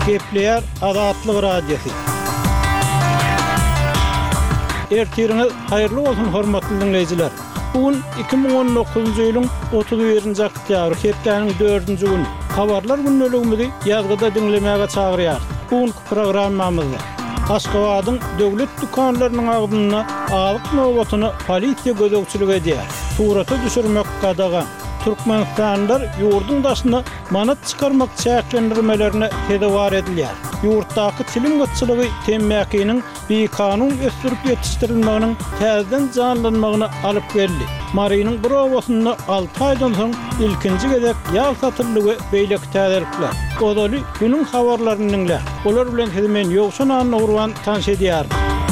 Gepleyer Azatlyk radiosu. Ertiriniz hayırlı olsun hormatly dinleyijiler. Bugün 2019 ýylyň 31-nji oktýabr, hepdeniň 4-nji günü. Habarlar günnäligimizi ýazgyda dinlemäge çagyrýar. Bugünkü programmamyzda Aşgabatyň döwlet dukanlarynyň agdyna alyk nowbatyny polisiýa gözegçilik edýär. Surata düşürmek gadagan Türkmenistanlar ýurdun daşyna manat çykarmak çäklendirmelerine tedawar edilýär. Ýurtdaky tilim gotçylygy temmäkiniň bir kanun ösdürip ýetişdirilmeginiň täzeden janlanmagyna alyp geldi. Marynyň bir owasyny 6 aýdan soň ilkinji gezek ýal satyrlygy beýlek täzeripler. Odaly günüň habarlaryny dinle. Olar bilen hemen ýokşan urwan tanş edýär.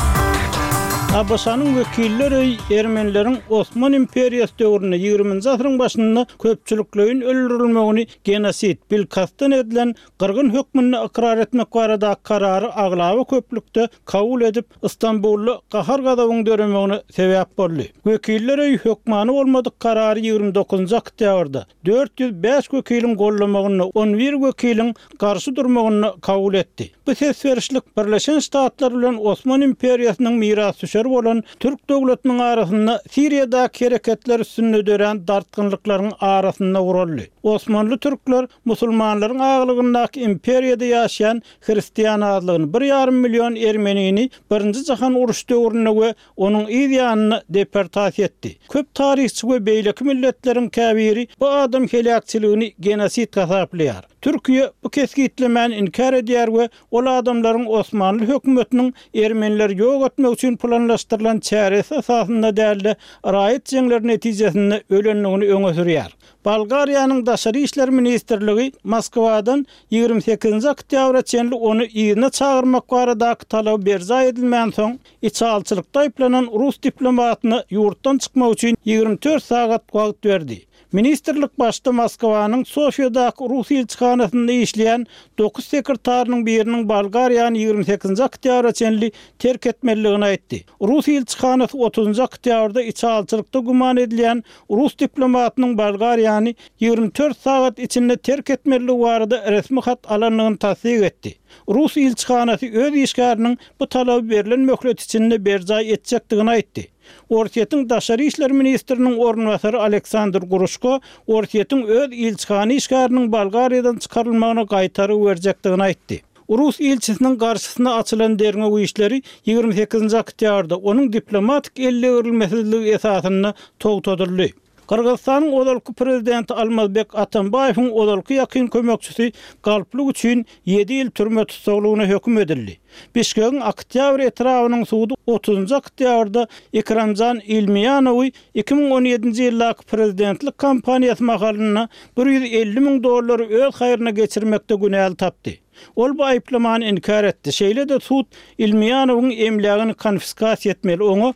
Abbasanyň wekilleri Ermenileriň Osman imperiýasy döwründe 20-nji asyryň başynda köpçüliklerin öldürilmegini genosit bilkastan edilen gyrgyn hökmüni ikrar etmek barada karary aglawy köplükde kabul edip İstanbully gahar gadawyň döremegine sebäp boldy. Wekilleri hökmany bolmadyk karary 29-njy oktýabrda 405 wekiliň gollamagyny 11 wekiliň garşy durmagyny kabul etdi. Bu tesverişlik Birleşen Ştatlar bilen Osman imperiýasynyň mirasçy bolan Türk döwletiniň arasynda Siriýadaky hereketler üstünde dören dartgynlyklaryň arasynda guruldy. Osmanly türkler musulmanlaryň aglygyndaky imperiýada ýaşaýan hristiýan adlygyny 1,5 million ermenini Birinji jahan uruş döwründe we onuň ýa-nyny deportasiýa etdi. Köp tarihçi we beýleki milletleriň käbiri bu adam helakçylygyny genosit hasaplaýar. Türkiýe bu kesgitlemeni inkar edýär we ol adamlaryň Osmanly hökümetiniň Ermeniler ýok etmek üçin planlaşdyrylan çäresi esasynda däli raýat jeňleri netijesinde ölenligini öňe sürýär. Bolgariýanyň daşary işler ministrligi Moskwadan 28-nji oktýabra çenli onu ýygyna çagyrmak baradaky talap berza edilmän soň içalçylykda aýplanan rus diplomatyny ýurtdan çykmak üçin 24 sagat wagt berdi. Ministerlik başda Moskwaның Sofiýadaky Rus elçixanasynda işleýän 9 sekretarinyň biriniň Bolgariýany 28-nji oktýabra çenli terk etmeligini aýtdy. Rus elçixanasy 30-njy oktýabrda içalçylykda guman edilýän Rus diplomatynyň Bolgariýany 24 sagat içinde terk etmeligi barada resmi hat alanlygyny tasdik etdi. Rus elçixanasy öz işgäriniň bu talaby berilen möhlet içinde berja etjekdigini aýtdy. Ortiýetiň daşary işler ministriniň ornwasary Aleksandr Grushko Ortiýetiň öz elçixana işgäriniň Bolgariýadan çykarylmagyna gaýtaryp berjekdigini aýtdy. Rus elçisiniň garşysyna açylan derňe bu işleri 28-nji oktýabrda onuň diplomatik elle örilmesizligi esasyna togtadyldy. Kırgızstanyň odalky prezidenti Almazbek Atambayewiň odalky ýakyn kömekçisi galplyk üçin 7 ýyl türme tutsaglygyna hökm edildi. Bişkegiň oktýabr etrawynyň sudy 30-njy oktýabrda Ekramjan Ilmiýanowy 2017-nji ýyllaky prezidentlik kampaniýasy mahalyna $150.000 öz haýryna geçirmekde günäl tapdy. Ol bu aýplamany inkar etdi. Şeýle de sud Ilmiýanowyň emlägini konfiskasiýa etmeli, oňa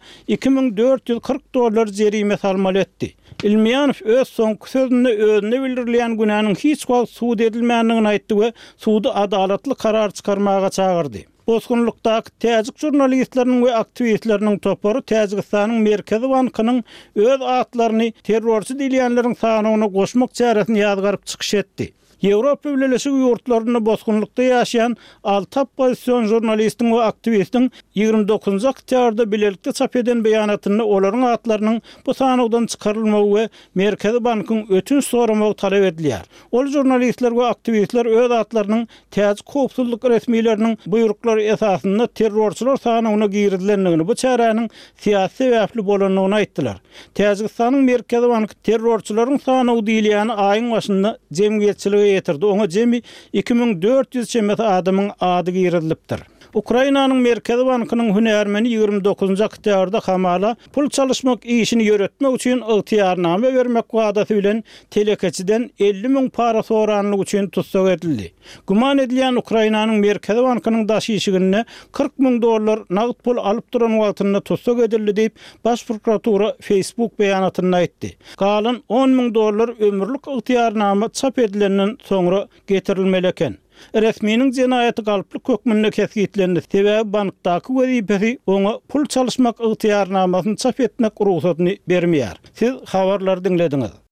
$2.440 jerime salmaly etdi. Ilmiýanow öz soňky sözünde özüne bildirilýän günäniň hiç wagt sud edilmänligini aýtdy we sudy adalatly karar çykarmaga çagyrdy. Bozgunlukdaky täzik jurnalistleriniň we aktivistleriniň topary Täjikistanyň Merkezi Bankynyň öz atlaryny terrorçy diýilýänleriň sanawyna goşmak çäresini ýazgaryp çykyş etdi. Ýewropa Birleşik ýurtlaryna bozgunlukda ýaşaýan 6 opposision jurnalistiň we aktivistiň 29-njy oktýabrda bilelikde çap eden beýanatyny olaryň atlarynyň bu sanawdan çykarylmagy we Merkezi Bankyň ötünç soramagy talap edilýär. Ol jurnalistler we aktivistler öz atlarynyň täze howpsuzlyk resmiýetleriniň buýruklary esasynda terrorçylar sanawyna girilenligini, bu çäräniň siýasy sebäpli bolanyny aýtdylar. Täjikistanyň Merkezi Banky terrorçylaryň sanawy diýilýäni aýyň başynda jemgyýetçiligi getirdi. Oňa jemi 2400 çemet adamyň ady girilipdir. Ukrainanyň Merkezi Bankynyň hünärmeni 29-njy oktýabrda hamala pul çalışmak işini ýöretmek üçin ygtyýarname bermek wagdaty bilen telekeçiden 50.000 para soranlyk üçin tutsak edildi. Guman edilýän Ukrainanyň Merkezi Bankynyň daşyşygyny $40.000 nagd pul alyp duran wagtynda tutsak edildi diýip Baş prokuratura Facebook beýanatyna aýtdy. Galan $10.000 ömürlük ygtyýarname çap edilenden soňra getirilmeli eken. Resminiň jenaýaty galplyk hökmünde kesgitlendi. Sebäbi bankdaky wezipesi oňa pul çalışmak ygtyýarnamasyny çap etmek ruhsatyny bermeýär. Siz habarlary dinlediňiz.